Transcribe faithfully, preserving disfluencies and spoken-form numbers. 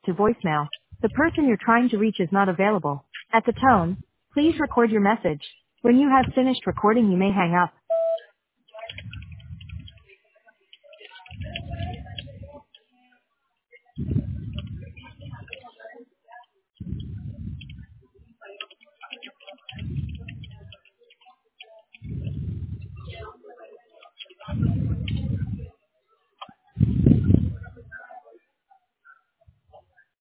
to voicemail. The person you're trying to reach is not available. At the tone, please record your message. When you have finished recording, you may hang up.